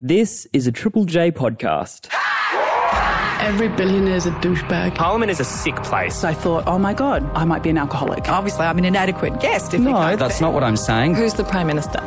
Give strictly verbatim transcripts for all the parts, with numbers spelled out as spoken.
This is a Triple J podcast. Every billionaire is a douchebag. Parliament is a sick place. I thought, oh my God, I might be an alcoholic. Obviously, I'm an inadequate guest. If we No, can't that's fit. not what I'm saying. Who's the Prime Minister?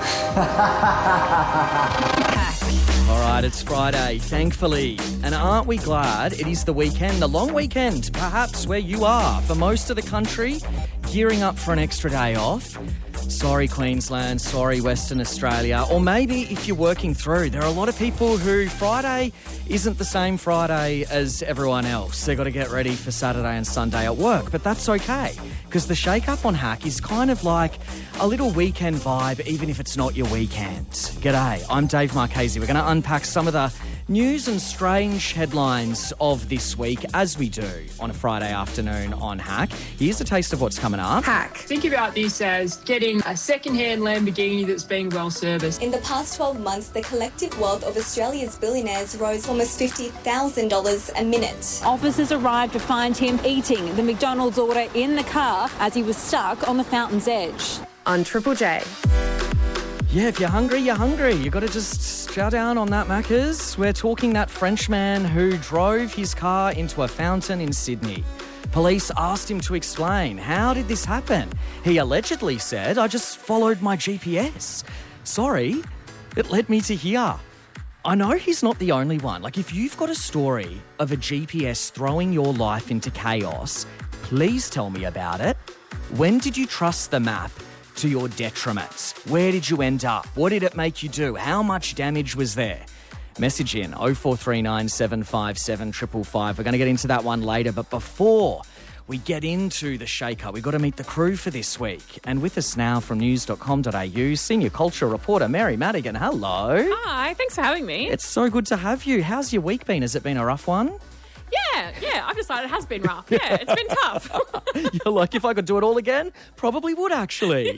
All right, it's Friday, thankfully. And aren't we glad it is the weekend, the long weekend, perhaps where you are. For most of the country, gearing up for an extra day off. Sorry, Queensland, sorry, Western Australia. Or maybe if you're working through, there are a lot of people who Friday isn't the same Friday as everyone else. They've got to get ready for Saturday and Sunday at work, but that's okay because the Shake Up on Hack is kind of like a little weekend vibe, even if it's not your weekend. G'day, I'm Dave Marchese. We're going to unpack some of the news and strange headlines of this week, as we do on a Friday afternoon on Hack. Here's a taste of what's coming up. Hack. Think about this as getting a second-hand Lamborghini that's being well-serviced. In the past twelve months, the collective wealth of Australia's billionaires rose almost fifty thousand dollars a minute. Officers arrived to find him eating the McDonald's order in the car as he was stuck on the fountain's edge. On Triple J. Yeah, if you're hungry, you're hungry. You've got to just chow down on that, Maccas. We're talking that Frenchman who drove his car into a fountain in Sydney. Police asked him to explain. How did this happen? He allegedly said, I just followed my G P S. Sorry, it led me to here. I know he's not the only one. Like, if you've got a story of a G P S throwing your life into chaos, please tell me about it. When did you trust the map to your detriment? Where did you end up? What did it make you do? How much damage was there? Message in oh four three nine, seven five seven, five five five. We're going to get into that one later, but before we get into the Shake-Up, we've got to meet the crew for this week. And with us now from news dot com dot a u, senior culture reporter Mary Madigan. Hello. Hi, thanks for having me. It's so good to have you. How's your week been? Has it been a rough one? Yeah, yeah, I've decided it has been rough. Yeah, it's been tough. You're like, if I could do it all again, probably would actually.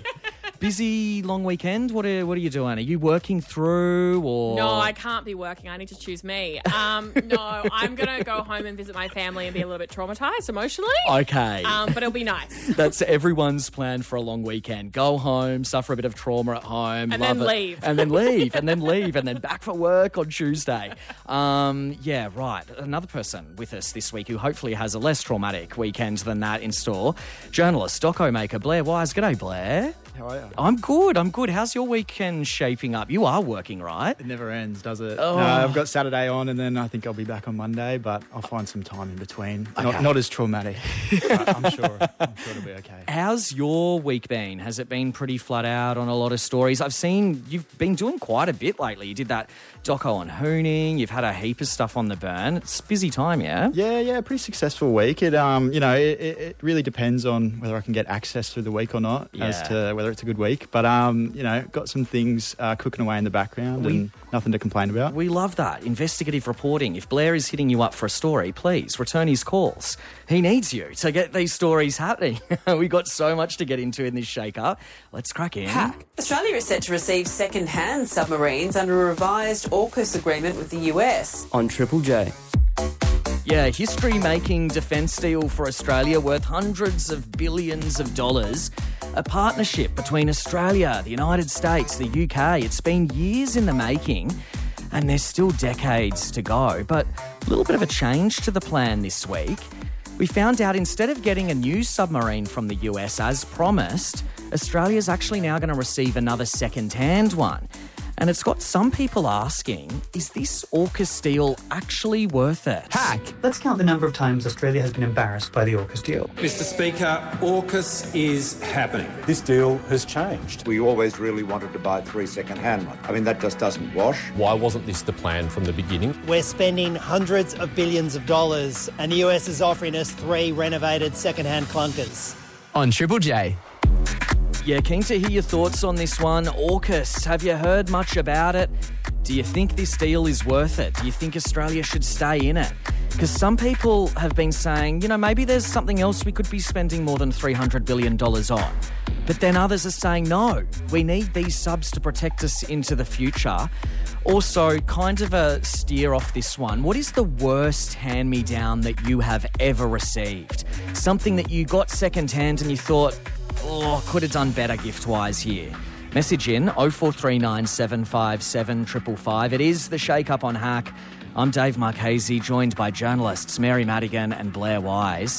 Busy long weekend. What are what are you doing? Are you working through or? No, I can't be working. I need to choose me. Um, no, I'm going to go home and visit my family and be a little bit traumatised emotionally. Okay. Um, but it'll be nice. That's everyone's plan for a long weekend. Go home, suffer a bit of trauma at home. And love then it, leave. And then leave. And then leave. And then back for work on Tuesday. Um, yeah, right. Another person with us this week who hopefully has a less traumatic weekend than that in store. Journalist, doco maker Blair Wise. G'day, Blair. How are you? I'm good, I'm good. How's your weekend shaping up? You are working, right? It never ends, does it? Oh. No, I've got Saturday on and then I think I'll be back on Monday, but I'll find some time in between. Okay. Not, not as traumatic, but I'm sure, I'm sure it'll be okay. How's your week been? Has it been pretty flat out on a lot of stories? I've seen you've been doing quite a bit lately. You did that doco on hooning. You've had a heap of stuff on the burn. It's a busy time, yeah? Yeah, yeah, pretty successful week. It, um, you know, it, it, it really depends on whether I can get access through the week or not, Yeah. as to whether it's a good week. But, um, you know, got some things uh, cooking away in the background We- and nothing to complain about. We love that. Investigative reporting. If Blair is hitting you up for a story, please return his calls. He needs you to get these stories happening. We've got so much to get into in this shake-up. Let's crack in. Hack. Australia is set to receive second-hand submarines under a revised AUKUS agreement with the U S. On Triple J. Yeah, history-making defence deal for Australia worth hundreds of billions of dollars. A partnership between Australia, the United States, the U K. It's been years in the making and there's still decades to go. But a little bit of a change to the plan this week. We found out instead of getting a new submarine from the U S as promised, Australia's actually now going to receive another second-hand one. And it's got some people asking, is this AUKUS deal actually worth it? Hack! Let's count the number of times Australia has been embarrassed by the AUKUS deal. Mister Speaker, AUKUS is happening. This deal has changed. We always really wanted to buy three second-hand ones. I mean, that just doesn't wash. Why wasn't this the plan from the beginning? We're spending hundreds of billions of dollars and the U S is offering us three renovated second-hand clunkers. On Triple J. Yeah, keen to hear your thoughts on this one. AUKUS, have you heard much about it? Do you think this deal is worth it? Do you think Australia should stay in it? Because some people have been saying, you know, maybe there's something else we could be spending more than three hundred billion dollars on. But then others are saying, no, we need these subs to protect us into the future. Also, kind of a steer off this one. What is the worst hand-me-down that you have ever received? Something that you got secondhand and you thought, oh, could have done better gift-wise here. Message in oh four three nine seven five seven five five five. It is the Shake Up on Hack. I'm Dave Marchese, joined by journalists Mary Madigan and Blair Wise.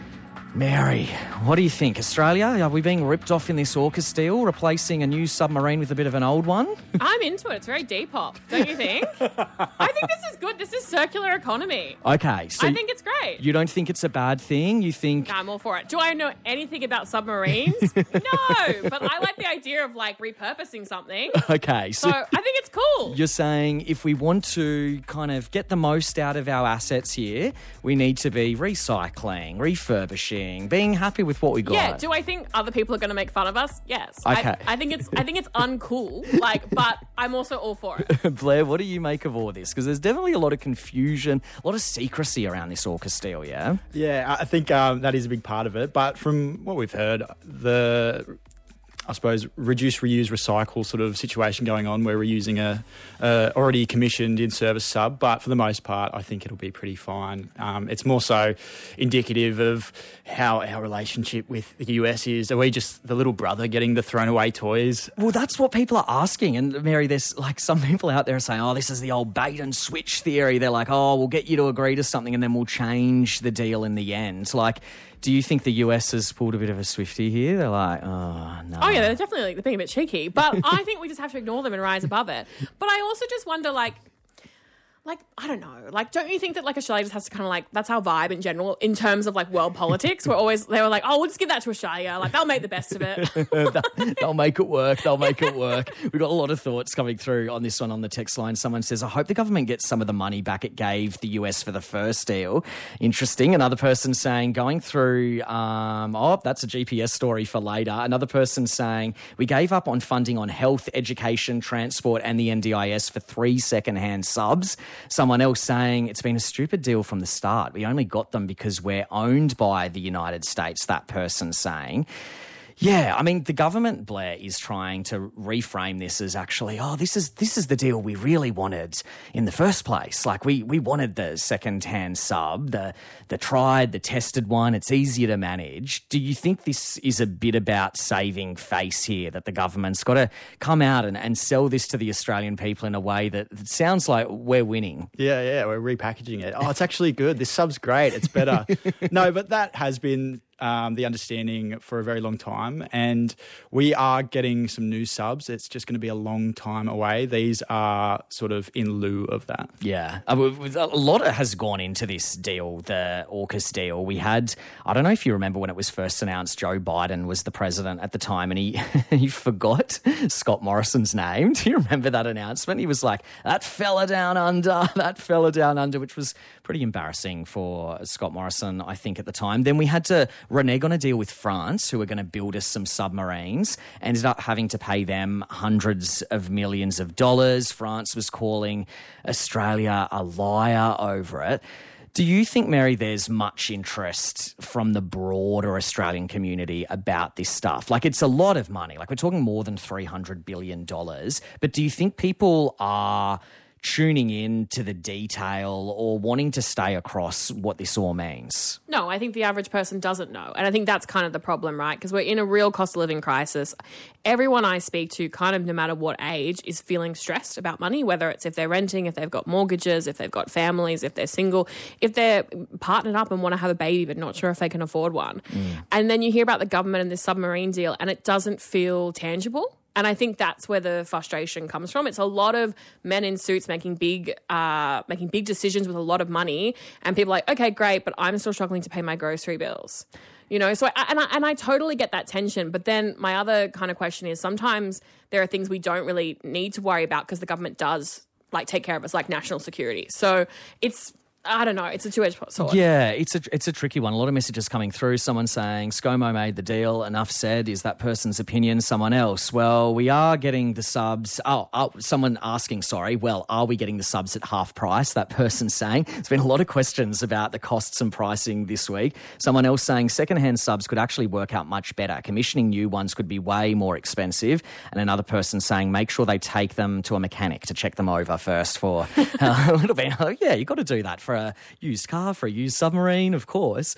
Mary, what do you think? Australia, are we being ripped off in this AUKUS deal, replacing a new submarine with a bit of an old one? I'm into it. It's very Depop, don't you think? I think this is good. This is circular economy. Okay, so I think it's great. You don't think it's a bad thing? You think... No, I'm all for it. Do I know anything about submarines? No, but I like the idea of, like, repurposing something. Okay, so... So I think it's cool. You're saying if we want to kind of get the most out of our assets here, we need to be recycling, refurbishing, being happy with what we got. Yeah, do I think other people are going to make fun of us? Yes. Okay. I, I think it's I think it's uncool, like, but I'm also all for it. Blair, what do you make of all this? Because there's definitely a lot of confusion, a lot of secrecy around this AUKUS deal, yeah? Yeah, I think um, that is a big part of it. But from what we've heard, the... I suppose, reduce, reuse, recycle sort of situation going on where we're using a, a already commissioned in-service sub. But for the most part, I think it'll be pretty fine. Um, it's more so indicative of how our relationship with the U S is. Are we just the little brother getting the thrown away toys? Well, that's what people are asking. And Mary, there's like some people out there are saying, oh, this is the old bait and switch theory. They're like, oh, we'll get you to agree to something and then we'll change the deal in the end. Like, do you think the U S has pulled a bit of a Swiftie here? They're like, oh, no. Oh, yeah, they're definitely like, they're being a bit cheeky. But I think we just have to ignore them and rise above it. But I also just wonder, like, like, I don't know. Like, don't you think that, like, Australia just has to kind of, like, that's our vibe in general in terms of, like, world politics? We're always, they were like, oh, we'll just give that to Australia. Like, they'll make the best of it. They'll make it work. They'll make it work. We've got a lot of thoughts coming through on this one on the text line. Someone says, I hope the government gets some of the money back it gave the U S for the first deal. Interesting. Another person saying, going through, um, oh, that's a G P S story for later. Another person saying, we gave up on funding on health, education, transport and the N D I S for three second-hand subs. Someone else saying, it's been a stupid deal from the start. We only got them because we're owned by the United States, that person saying. Yeah, I mean, the government, Blair, is trying to reframe this as actually, oh, this is this is the deal we really wanted in the first place. Like, we we wanted the second-hand sub, the the tried, the tested one. It's easier to manage. Do you think this is a bit about saving face here, that the government's got to come out and, and sell this to the Australian people in a way that, that sounds like we're winning? Yeah, yeah, we're repackaging it. Oh, it's actually good. This sub's great. It's better. No, but that has been... Um, the understanding for a very long time, and we are getting some new subs. It's just going to be a long time away. These are sort of in lieu of that. Yeah. A lot has gone into this deal, the AUKUS deal. We had, I don't know if you remember when it was first announced, Joe Biden was the president at the time, and he, he forgot Scott Morrison's name. Do you remember that announcement? He was like, that fella down under, that fella down under, which was pretty embarrassing for Scott Morrison, I think, at the time. Then we had to renege on a deal with France, who were going to build us some submarines, ended up having to pay them hundreds of millions of dollars. France was calling Australia a liar over it. Do you think, Mary, there's much interest from the broader Australian community about this stuff? Like, it's a lot of money. Like, we're talking more than three hundred billion dollars. But do you think people are tuning in to the detail or wanting to stay across what this all means? No, I think the average person doesn't know. And I think that's kind of the problem, right? Because we're in a real cost of living crisis. Everyone I speak to, kind of no matter what age, is feeling stressed about money, whether it's if they're renting, if they've got mortgages, if they've got families, if they're single, if they're partnered up and want to have a baby but not sure if they can afford one. Mm. And then you hear about the government and this submarine deal and it doesn't feel tangible. And I think that's where the frustration comes from. It's a lot of men in suits making big uh, making big decisions with a lot of money, and people are like, okay, great, but I'm still struggling to pay my grocery bills. You know, so I, and I, and I totally get that tension. But then my other kind of question is, sometimes there are things we don't really need to worry about because the government does like take care of us, like national security. So it's, I don't know. It's a two-edged sword. Yeah, it's a it's a tricky one. A lot of messages coming through. Someone saying, ScoMo made the deal. Enough said. Is that person's opinion? Someone else. Well, we are getting the subs. Oh, oh, someone asking, sorry. Well, are we getting the subs at half price? That person saying. There's been a lot of questions about the costs and pricing this week. Someone else saying second-hand subs could actually work out much better. Commissioning new ones could be way more expensive. And another person saying, make sure they take them to a mechanic to check them over first for uh, a little bit. Oh, yeah, you've got to do that for a used car, for a used submarine, of course.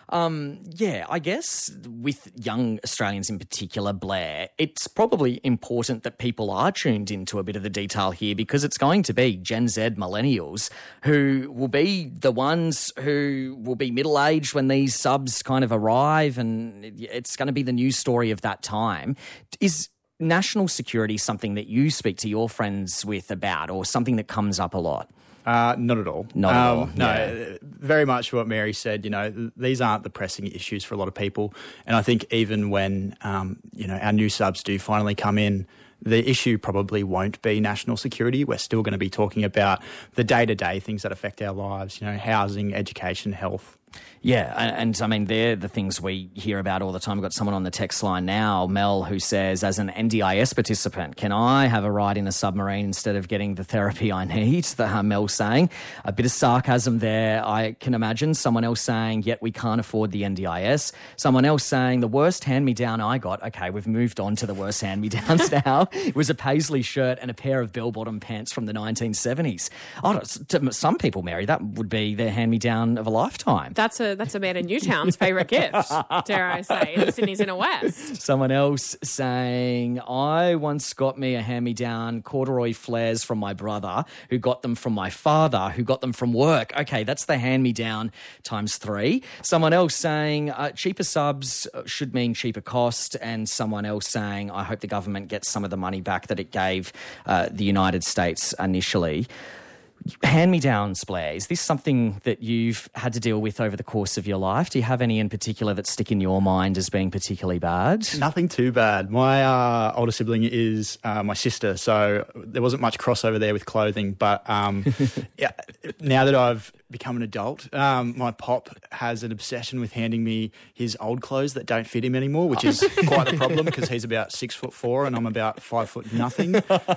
Um, yeah, I guess with young Australians in particular, Blair, it's probably important that people are tuned into a bit of the detail here because it's going to be Gen Z millennials who will be the ones who will be middle-aged when these subs kind of arrive, and it's going to be the news story of that time. Is national security something that you speak to your friends with about, or something that comes up a lot? Uh, not at all. Not at um, all. No, Yeah. very much what Mary said. You know, th- these aren't the pressing issues for a lot of people. And I think even when, um, you know, our new subs do finally come in, the issue probably won't be national security. We're still going to be talking about the day-to-day things that affect our lives, you know, housing, education, health. Yeah, and, and I mean, they're the things we hear about all the time. We've got someone on the text line now, Mel, who says, as an N D I S participant, can I have a ride in a submarine instead of getting the therapy I need? The, uh, Mel saying. A bit of sarcasm there, I can imagine. Someone else saying, yet we can't afford the N D I S. Someone else saying, the worst hand-me-down I got, okay, we've moved on to the worst hand-me-downs now, it was a Paisley shirt and a pair of bell-bottom pants from the nineteen seventies. Oh, to some people, Mary, that would be their hand-me-down of a lifetime. That's a that's a man in Newtown's favourite gift, dare I say, in Sydney's inner west. Someone else saying, I once got me a hand-me-down corduroy flares from my brother, who got them from my father, who got them from work. Okay, that's the hand-me-down times three. Someone else saying, uh, cheaper subs should mean cheaper cost. And someone else saying, I hope the government gets some of the money back that it gave uh, the United States initially. Hand-me-downs, Blair, is this something that you've had to deal with over the course of your life? Do you have any in particular that stick in your mind as being particularly bad? Nothing too bad. My uh, older sibling is uh, my sister, so there wasn't much crossover there with clothing. But um, yeah, now that I've become an adult, um, my pop has an obsession with handing me his old clothes that don't fit him anymore, which is quite a problem because he's about six foot four and I'm about five foot nothing.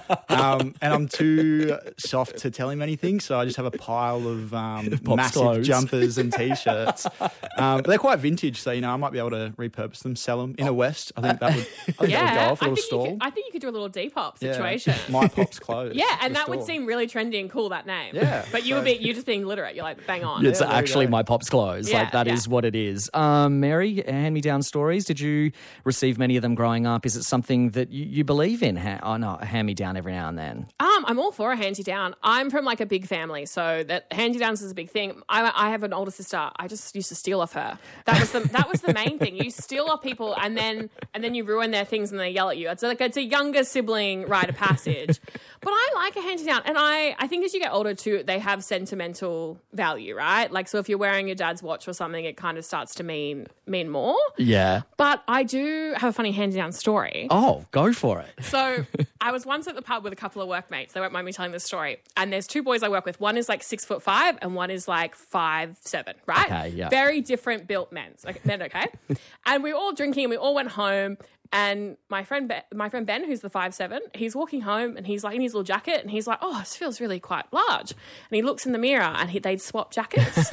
Um, and I'm too soft to tell him anything, so I just have a pile of um, massive clothes. jumpers and T-shirts. Um, but they're quite vintage, so, you know, I might be able to repurpose them, sell them. Inner West, I think that would, I think Yeah, that would go off, a I little think, you stall. could, I think you could do a little Depop Yeah. situation. My pop's clothes. Yeah, and the that would store. seem really trendy and cool, that name. Yeah, But you so- would be you're just being literate. You're like, bang on. It's actually my pop's clothes. Yeah, like, that is yeah. what it is. Um, Mary, hand-me-down stories, did you receive many of them growing up? Is it something that you, you believe in? Ha- oh, no, a hand-me-down every now and then. Um, I'm all for a handy down. I'm from like a big family, so that handy downs is a big thing. I, I have an older sister. I just used to steal off her. That was the that was the main thing. You steal off people, and then and then you ruin their things, and they yell at you. It's like it's a younger sibling rite of passage. But I like a handy down, and I I think as you get older too, they have sentimental value, right? Like, so if you're wearing your dad's watch or something, it kind of starts to mean mean more. Yeah. But I do have a funny handy down story. Oh, go for it. So I was once at the pub with a couple of workmates. They won't mind me telling this story. And there's two boys I work with. One is like six foot five and one is like five seven, right? Okay, yeah. Very different built men. Okay, men, okay? And we were all drinking and we all went home. And my friend, Ben, my friend Ben, who's the five seven, he's walking home and he's like in his little jacket and he's like, oh, this feels really quite large. And he looks in the mirror and he, they'd swap jackets.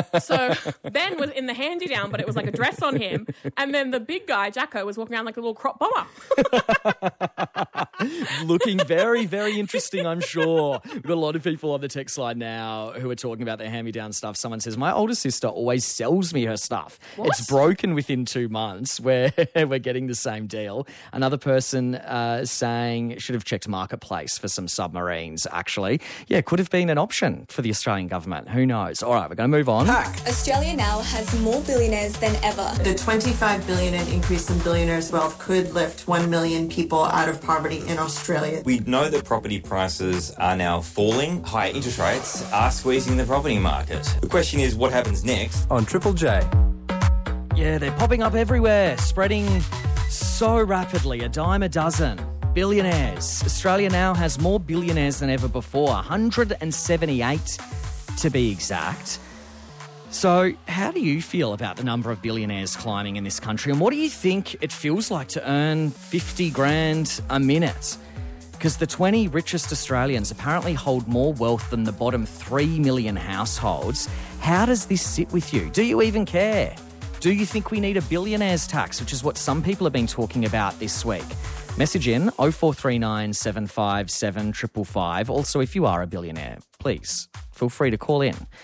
So Ben was in the handy down, but it was like a dress on him. And then the big guy, Jacko, was walking around like a little crop bomber. Looking very, very interesting, I'm sure. We've got a lot of people on the text line now who are talking about their hand-me-down stuff. Someone says, my older sister always sells me her stuff. What? It's broken within two months. We're, we're getting the same deal. Another person uh, saying should have checked Marketplace for some submarines, actually. Yeah, could have been an option for the Australian government. Who knows? All right, we're going to move on. Australia now has more billionaires than ever. The twenty-five billion dollars increase in billionaires' wealth could lift one million people out of poverty in Australia. We know that property prices are now falling. Higher interest rates are squeezing the property market. The question is, what happens next? On Triple J. Yeah, they're popping up everywhere, spreading so rapidly, a dime a dozen. Billionaires. Australia now has more billionaires than ever before, one hundred seventy-eight to be exact. So how do you feel about the number of billionaires climbing in this country? And what do you think it feels like to earn fifty grand a minute? Because the twenty richest Australians apparently hold more wealth than the bottom three million households. How does this sit with you? Do you even care? Do you think we need a billionaires tax, which is what some people have been talking about this week? Message in oh four three nine, seven five seven, five five five. Also, if you are a billionaire, please feel free to call in.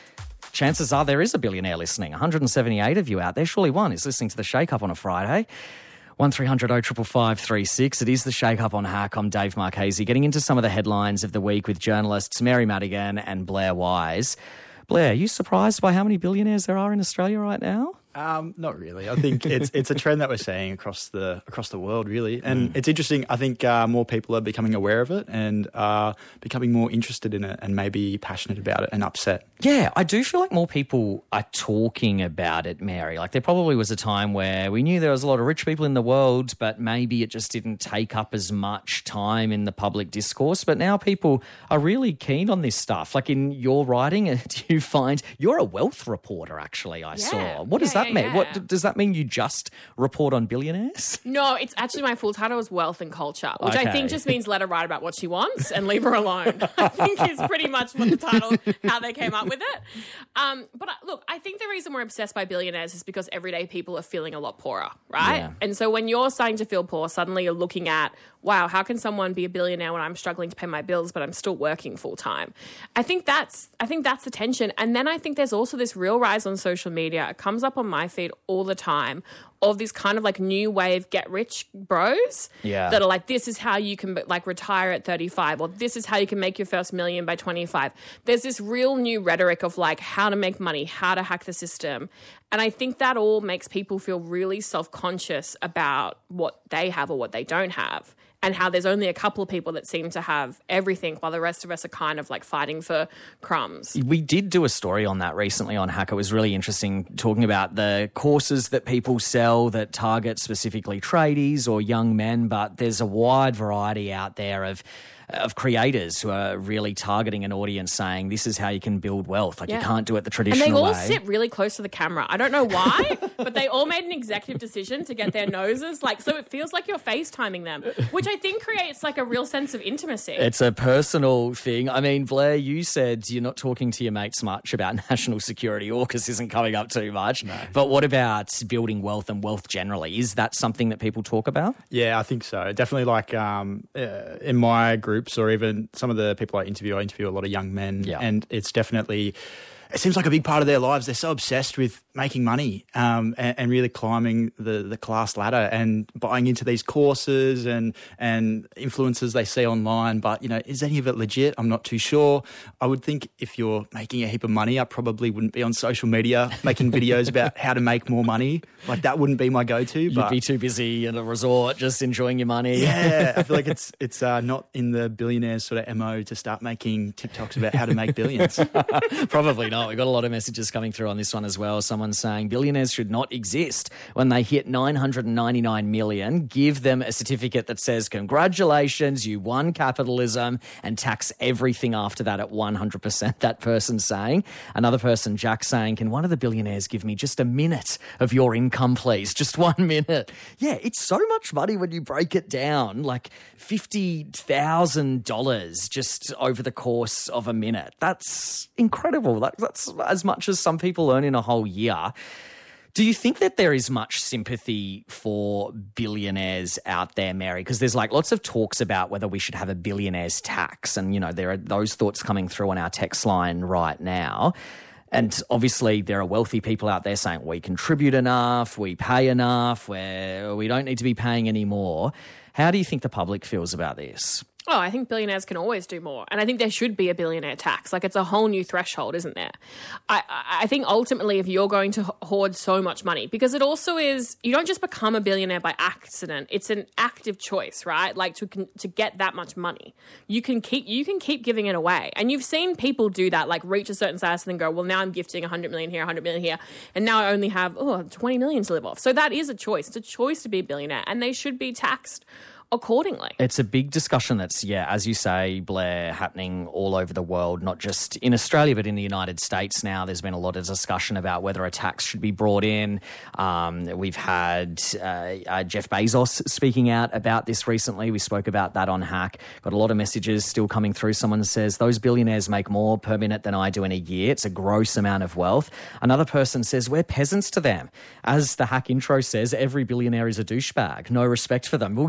chances are there is a billionaire listening. one hundred seventy-eight of you out there. Surely one is listening to the Shake Up on a Friday. one three hundred oh five five three six. It is the Shake Up on Hack. I'm Dave Marchese, getting into some of the headlines of the week with journalists Mary Madigan and Blair Wise. Blair, are you surprised by how many billionaires there are in Australia right now? Um, not really. I think it's it's a trend that we're seeing across the across the world, really. And mm. it's interesting. I think uh, more people are becoming aware of it and are becoming more interested in it and maybe passionate about it and upset. Yeah, I do feel like more people are talking about it, Mary. Like there probably was a time where we knew there was a lot of rich people in the world, but maybe it just didn't take up as much time in the public discourse. But now people are really keen on this stuff. Like in your writing, do you find you're a wealth reporter, actually, I yeah. saw. What does yeah, that yeah, mean? yeah. What does that mean? You just report on billionaires? No, it's actually my full title is Wealth and Culture, which Okay. I think just means let her write about what she wants and leave her alone. I think is pretty much what the title, how they came up with it. Um, but uh, look, I think the reason we're obsessed by billionaires is because everyday people are feeling a lot poorer, right? Yeah. And so when you're starting to feel poor, suddenly you're looking at, wow, how can someone be a billionaire when I'm struggling to pay my bills, but I'm still working full time? I think that's I think that's the tension. And then I think there's also this real rise on social media. It comes up on my feed all the time of this kind of like new wave get rich bros Yeah. that are like, this is how you can like retire at thirty-five, or this is how you can make your first million by twenty-five. There's this real new rhetoric of like how to make money, how to hack the system. And I think that all makes people feel really self-conscious about what they have or what they don't have, and how there's only a couple of people that seem to have everything while the rest of us are kind of like fighting for crumbs. We did do a story on that recently on Hack. It was really interesting, talking about the courses that people sell that target specifically tradies or young men, but there's a wide variety out there of of creators who are really targeting an audience saying this is how you can build wealth. Like Yeah. you can't do it the traditional way. And they all sit really close to the camera. I don't know why, but they all made an executive decision to get their noses like, so it feels like you're FaceTiming them, which I think creates like a real sense of intimacy. It's a personal thing. I mean, Blair, you said you're not talking to your mates much about national security. AUKUS isn't coming up too much. No. But what about building wealth and wealth generally? Is that something that people talk about? Yeah, I think so. Definitely like um, uh, in my groups or even some of the people I interview, I interview a lot of young men Yeah. and it's definitely, it seems like a big part of their lives. They're so obsessed with making money um, and, and really climbing the, the class ladder and buying into these courses and and influences they see online. But, you know, is any of it legit? I'm not too sure. I would think if you're making a heap of money, I probably wouldn't be on social media making videos about how to make more money. Like that wouldn't be my go-to. You'd but be too busy in a resort just enjoying your money. Yeah, I feel like it's it's uh, not in the billionaires sort of M O to start making TikToks about how to make billions. Probably not. We've got a lot of messages coming through on this one as well. Someone saying billionaires should not exist. When they hit nine hundred ninety-nine million, give them a certificate that says, congratulations, you won capitalism, and tax everything after that at one hundred percent, that person saying. Another person, Jack, saying, can one of the billionaires give me just a minute of your income, please? Just one minute. Yeah, it's so much money when you break it down, like fifty thousand dollars just over the course of a minute. That's incredible. That, that's as much as some people earn in a whole year. Do you think that there is much sympathy for billionaires out there, Mary? Because there's like lots of talks about whether we should have a billionaire's tax. And, you know, there are those thoughts coming through on our text line right now. And obviously there are wealthy people out there saying we contribute enough, we pay enough, where we don't need to be paying any more. How do you think the public feels about this? Oh, I think billionaires can always do more. And I think there should be a billionaire tax. Like, it's a whole new threshold, isn't there? I, I think ultimately if you're going to hoard so much money, because it also is, you don't just become a billionaire by accident. It's an active choice, right? Like to to get that much money. You can keep you can keep giving it away. And you've seen people do that, like reach a certain status and then go, well, now I'm gifting one hundred million here, one hundred million here. And now I only have, oh, twenty million to live off. So that is a choice. It's a choice to be a billionaire. And they should be taxed accordingly. It's a big discussion that's, yeah, as you say, Blair, happening all over the world, not just in Australia, but in the United States now. There's been a lot of discussion about whether a tax should be brought in. Um, we've had uh, uh, Jeff Bezos speaking out about this recently. We spoke about that on Hack. Got a lot of messages still coming through. Someone says, those billionaires make more per minute than I do in a year. It's a gross amount of wealth. Another person says, we're peasants to them. As the Hack intro says, every billionaire is a douchebag. No respect for them. Well, yeah, that was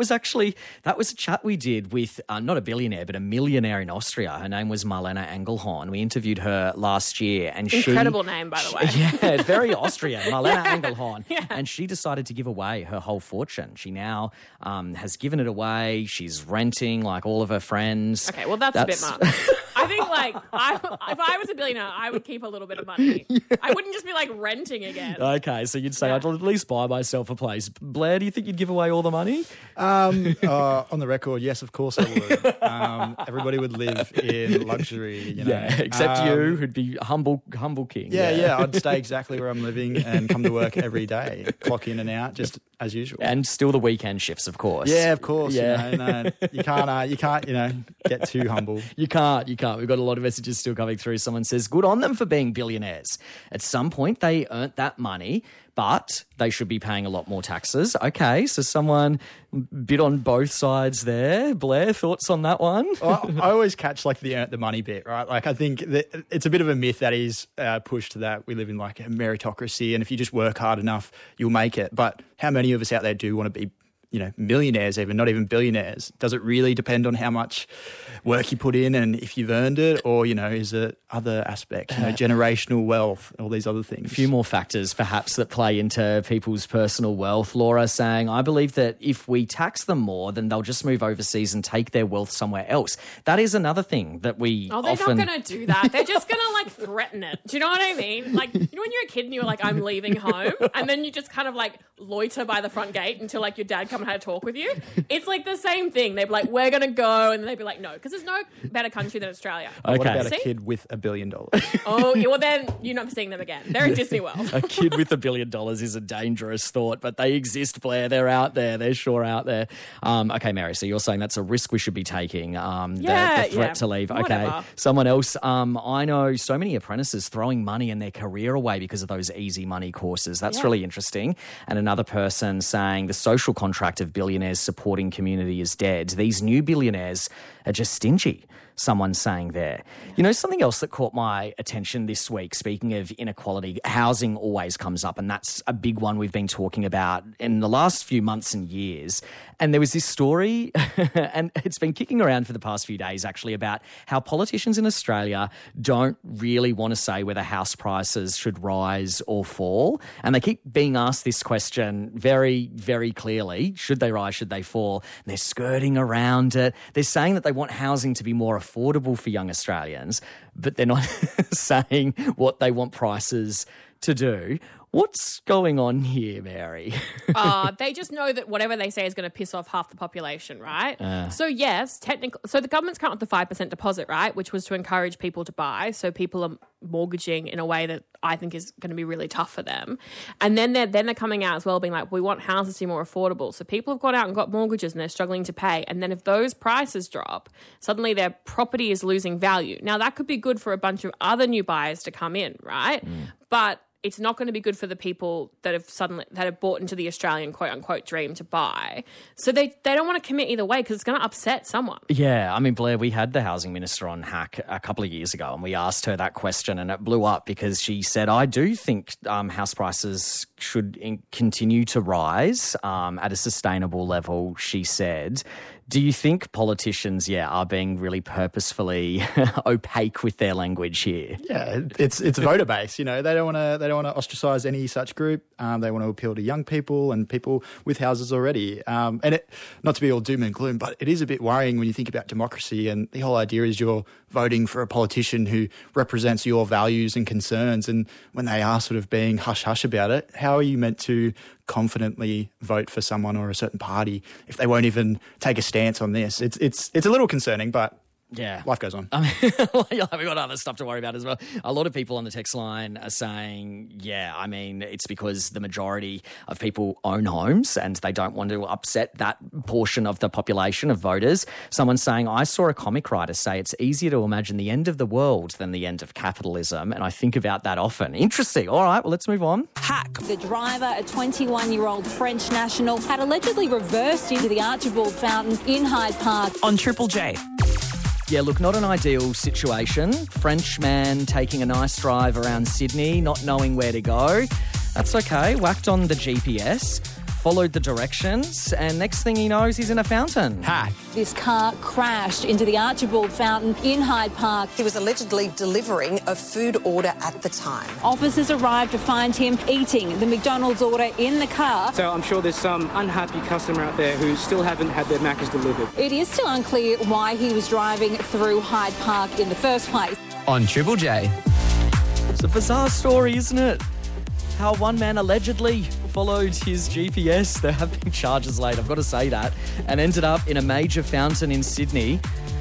was actually, that was a chat we did with, uh, not a billionaire, but a millionaire in Austria. Her name was Marlene Engelhorn. We interviewed her last year. and Incredible she, name, by the she, way. Yeah, very Austrian, Marlene yeah. Engelhorn. Yeah. And she decided to give away her whole fortune. She now um, has given it away. She's renting like all of her friends. Okay, well, that's, that's... a bit much. I think, like, I, if I was a billionaire, I would keep a little bit of money. Yeah. I wouldn't just be, like, renting again. Okay, so you'd say, yeah. I'd at least buy myself a place. Blair, do you think you'd give away all the money? Um, uh, on the record, yes, of course I would. Um, everybody would live in luxury, you know. Yeah, except um, you, who'd be humble humble king. Yeah, yeah, yeah, I'd stay exactly where I'm living and come to work every day, clock in and out, just as usual. And still the weekend shifts, of course. Yeah, of course. Yeah. You know, no, you can't, uh, you can't, you know, get too humble. You can't, you can't. We've got a lot of messages still coming through. Someone says, good on them for being billionaires. At some point, they earned that money, but they should be paying a lot more taxes. Okay, so someone bit on both sides there. Blair, thoughts on that one? Well, I always catch like the earn the money bit, right? Like I think that it's a bit of a myth that is uh, pushed to that. We live in like a meritocracy, and if you just work hard enough, you'll make it. But how many of us out there do want to be, you know, millionaires even, not even billionaires? Does it really depend on how much work you put in and if you've earned it, or, you know, is it other aspects, you know, generational wealth, all these other things? A few more factors perhaps that play into people's personal wealth. Laura saying, I believe that if we tax them more, then they'll just move overseas and take their wealth somewhere else. That is another thing that we Oh, they're often... not going to do that. They're just going to, like, threaten it. Do you know what I mean? Like, you know when you're a kid and you're like, I'm leaving home, and then you just kind of, like, loiter by the front gate until, like, your dad come and had a talk with you? It's, like, the same thing. They'd be like, we're going to go, and they'd be like, no, because there's no better country than Australia. Okay. What about See? a kid with a billion dollars? Oh, yeah, well, then you're not seeing them again. They're in Disney World. A kid with a billion dollars is a dangerous thought, but they exist, Blair. They're out there. They're sure out there. Um, okay, Mary, so you're saying that's a risk we should be taking, um, yeah, the, the threat yeah. to leave. Whatever. Okay, someone else. Um, I know so many apprentices throwing money and their career away because of those easy money courses. That's Yeah. really interesting. And another person saying the social contract of billionaires supporting community is dead. These new billionaires are just stingy. Someone saying there. You know, something else that caught my attention this week, speaking of inequality, housing always comes up, and that's a big one we've been talking about in the last few months and years. And there was this story, and it's been kicking around for the past few days, actually, about how politicians in Australia don't really want to say whether house prices should rise or fall. And they keep being asked this question very, very clearly. Should they rise? Should they fall? And they're skirting around it. They're saying that they want housing to be more affordable for young Australians, but they're not saying what they want prices to do. What's going on here, Mary? uh, they just know that whatever they say is going to piss off half the population, right? Uh. So, yes, technically... So the government's come up with the five percent deposit, right, which was to encourage people to buy. So people are mortgaging in a way that I think is going to be really tough for them. And then they're, then they're coming out as well being like, we want houses to be more affordable. So people have gone out and got mortgages and they're struggling to pay. And then if those prices drop, suddenly their property is losing value. Now, that could be good for a bunch of other new buyers to come in, right? Mm. But... it's not going to be good for the people that have suddenly that have bought into the Australian quote unquote dream to buy. So they, they don't want to commit either way because it's going to upset someone. Yeah, I mean, Blair, we had the housing minister on Hack a couple of years ago and we asked her that question and it blew up because she said, I do think um, house prices should in- continue to rise um, at a sustainable level, she said. Do you think politicians, yeah, are being really purposefully opaque with their language here? Yeah, it's it's voter base. You know, they don't want to they don't want to ostracize any such group. Um, they want to appeal to young people and people with houses already. Um, and it, not to be all doom and gloom, but it is a bit worrying when you think about democracy. And the whole idea is you're voting for a politician who represents your values and concerns. And when they are sort of being hush hush about it, how are you meant to confidently vote for someone or a certain party if they won't even take a stance on this? It's it's it's a little concerning, but yeah, life goes on. I mean, we've got other stuff to worry about as well. A lot of people on the text line are saying, yeah, I mean, it's because the majority of people own homes and they don't want to upset that portion of the population of voters. Someone's saying, I saw a comic writer say it's easier to imagine the end of the world than the end of capitalism, and I think about that often. Interesting. All right, well, let's move on. Hack. The driver, a twenty-one-year-old French national, had allegedly reversed into the Archibald Fountain in Hyde Park. On Triple J. Yeah, look, not an ideal situation. French man taking a nice drive around Sydney, not knowing where to go. That's okay. Whacked on the G P S. followed the directions, and next thing he knows, he's in a fountain. Hack. This car crashed into the Archibald Fountain in Hyde Park. He was allegedly delivering a food order at the time. Officers arrived to find him eating the McDonald's order in the car. So I'm sure there's some unhappy customer out there who still haven't had their Maccas delivered. It is still unclear why he was driving through Hyde Park in the first place. On Triple J. It's a bizarre story, isn't it? How one man allegedly followed his G P S. There have been charges laid, I've got to say that, and ended up in a major fountain in Sydney,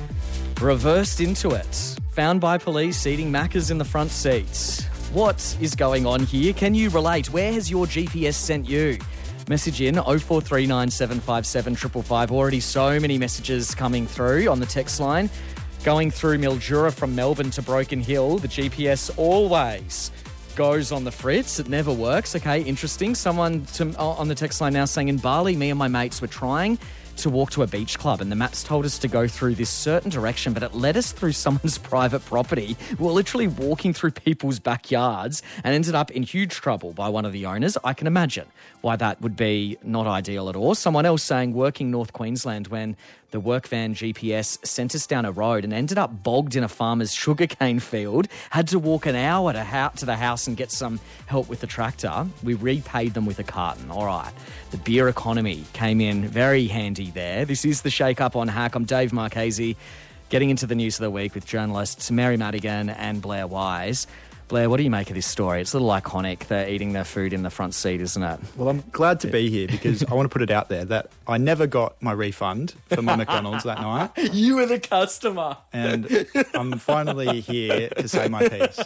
reversed into it, found by police eating Maccas in the front seats. What is going on here? Can you relate? Where has your G P S sent you? Message in oh four three nine seven five seven five five five. Already so many messages coming through on the text line. Going through Mildura from Melbourne to Broken Hill, the G P S always goes on the fritz. It never works. Okay, interesting. Someone to, on the text line now saying in Bali, me and my mates were trying to walk to a beach club and the maps told us to go through this certain direction, but it led us through someone's private property. We were literally walking through people's backyards and ended up in huge trouble by one of the owners. I can imagine why that would be not ideal at all. Someone else saying working North Queensland when the work van G P S sent us down a road and ended up bogged in a farmer's sugarcane field, had to walk an hour to, ho- to the house and get some help with the tractor. We repaid them with a carton. All right. The beer economy came in very handy there. This is the Shake Up on Hack. I'm Dave Marchese, getting into the news of the week with journalists Mary Madigan and Blair Wise. Blair, what do you make of this story? It's a little iconic. They're eating their food in the front seat, isn't it? Well, I'm glad to be here because I want to put it out there that I never got my refund for my McDonald's that night. You were the customer. And I'm finally here to say my piece.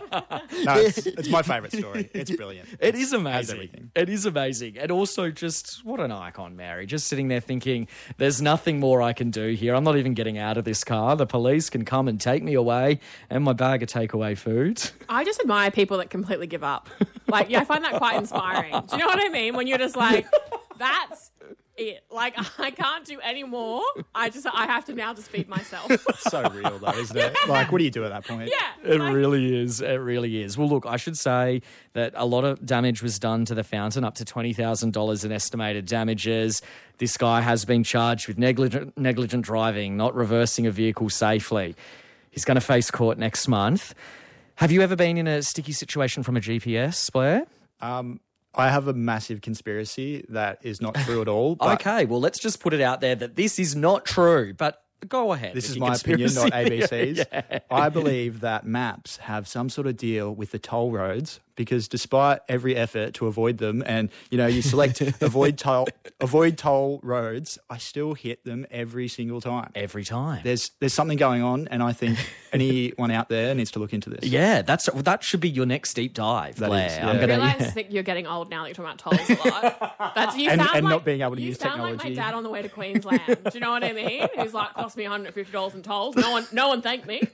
No, it's, it's my favourite story. It's brilliant. It is amazing. It is amazing. And also just, what an icon, Mary. Just sitting there thinking, there's nothing more I can do here. I'm not even getting out of this car. The police can come and take me away and my bag of takeaway food. I just admire people that completely give up. Like, yeah, I find that quite inspiring. Do you know what I mean? When you're just like, that's it. Like, I can't do any more. I just, I have to now just feed myself. It's so real, though, isn't it? Yeah. Like, what do you do at that point? Yeah. It like, really is. It really is. Well, look, I should say that a lot of damage was done to the fountain, up to twenty thousand dollars in estimated damages. This guy has been charged with negligent, negligent driving, not reversing a vehicle safely. He's going to face court next month. Have you ever been in a sticky situation from a G P S, Blair? Um, I have a massive conspiracy that is not true at all. But okay, well, let's just put it out there that this is not true, but go ahead. This is my opinion, not A B C's. Yeah. I believe that maps have some sort of deal with the toll roads because despite every effort to avoid them and, you know, you select avoid toll avoid toll roads, I still hit them every single time. Every time. There's there's something going on and I think anyone out there needs to look into this. Yeah, that's that should be your next deep dive, that Blair. Is, yeah. I'm gonna, I realise yeah. that you're getting old now that you're talking about tolls a lot. That's, you and sound and like, not being able to you use sound technology. like my dad on the way to Queensland. Do you know what I mean? Who's like, cost me one hundred fifty dollars in tolls. No one, no one thanked me.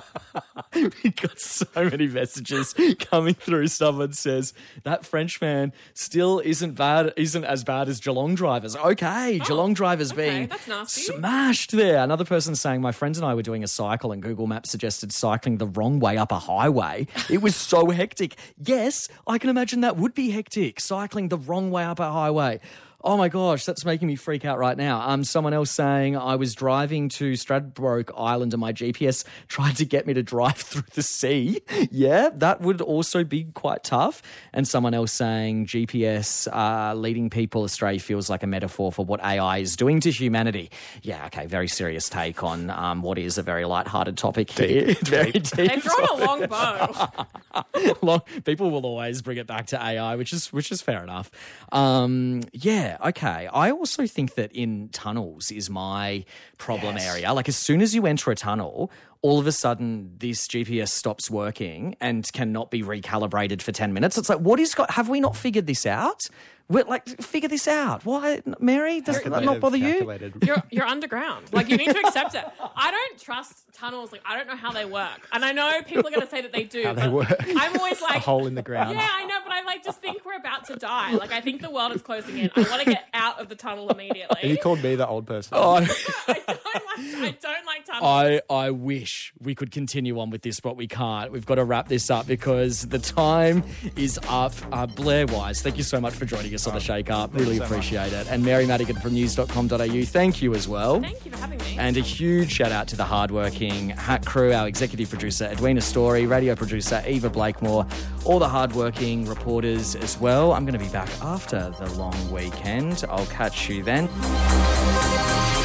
We got so many messages coming through. Someone says that Frenchman still isn't bad, isn't as bad as Geelong drivers. Okay, oh, Geelong drivers okay, being that's nasty. Smashed there. Another person saying, my friends and I were doing a cycle and Google Maps suggested cycling the wrong way up a highway. It was so hectic. Yes, I can imagine that would be hectic, cycling the wrong way up a highway. Oh my gosh, that's making me freak out right now. Um, someone else saying I was driving to Stradbroke Island and my G P S tried to get me to drive through the sea. Yeah, that would also be quite tough. And someone else saying G P S uh, leading people astray feels like a metaphor for what A I is doing to humanity. Yeah, okay, very serious take on um, what is a very lighthearted topic here. Very deep. They've drawn a long bow. long, people will always bring it back to A I, which is which is fair enough. Um, yeah. Okay. I also think that in tunnels is my problem yes. area. Like as soon as you enter a tunnel, all of a sudden this G P S stops working and cannot be recalibrated for ten minutes. It's like, what is got? Have we not figured this out? We're like, figure this out. Why, Mary? Does that not bother you? You're you're underground. Like you need to accept it. I don't trust tunnels. Like I don't know how they work, and I know people are going to say that they do. How they work? I'm always like a hole in the ground. Yeah, I know, but I like just think we're about to die. Like I think the world is closing in. I want to get out of the tunnel immediately. And you called me the old person. Oh, I don't like. I don't like tunnels. I I wish we could continue on with this, but we can't. We've got to wrap this up because the time is up. Uh, Blair Wise, thank you so much for joining us. joining us on the Shake Up. Thank you Really so appreciate it. And Mary Madigan from news dot com dot a u, thank you as well. Thank you for having me. And a huge shout out to the hardworking Hack crew, our executive producer Edwina Story, radio producer Eva Blakemore, all the hardworking reporters as well. I'm going to be back after the long weekend. I'll catch you then.